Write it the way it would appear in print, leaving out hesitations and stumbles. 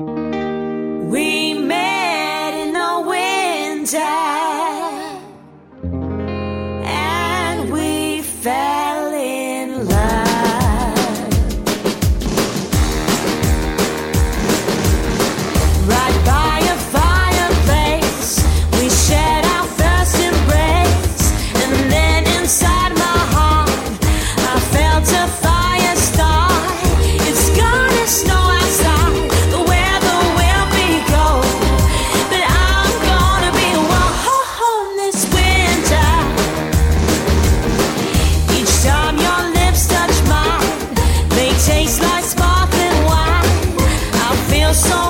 We met in the winter, and we fell in love. Right by a fireplace, we shared our first embrace, and then inside my heart, I felt a fire start. It's gonna snow outside, the weather will be cold, but I'm gonna be warm this winter. Each time your lips touch mine, they taste like sparkling wine. I feel so